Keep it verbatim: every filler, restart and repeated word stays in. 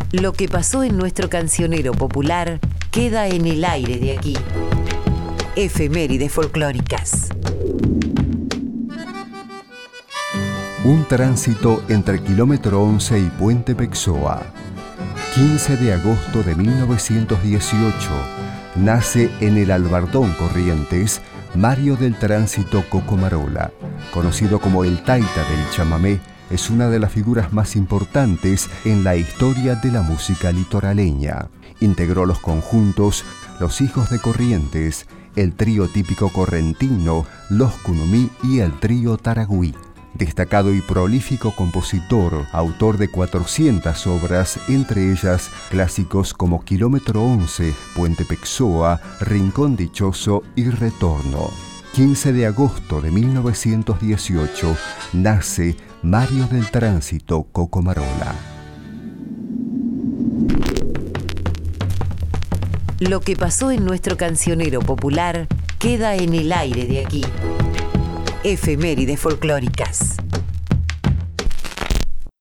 Lo que pasó en nuestro cancionero popular queda en el aire de aquí. Efemérides folclóricas. Un tránsito entre kilómetro once y Puente Pexoa. quince de agosto de mil novecientos dieciocho, nace en el Albardón, Corrientes, Mario del Tránsito Cocomarola. Conocido como el Taita del chamamé, es una de las figuras más importantes en la historia de la música litoraleña. Integró los conjuntos Los Hijos de Corrientes, el trío típico correntino, Los Cunumí y el trío Taragüí. Destacado y prolífico compositor, autor de cuatrocientas obras, entre ellas clásicos como Kilómetro once, Puente Pexoa, Rincón Dichoso y Retorno. quince de agosto de mil novecientos dieciocho, nace Mario del Tránsito Cocomarola. Lo que pasó en nuestro cancionero popular queda en el aire de aquí. Efemérides folclóricas.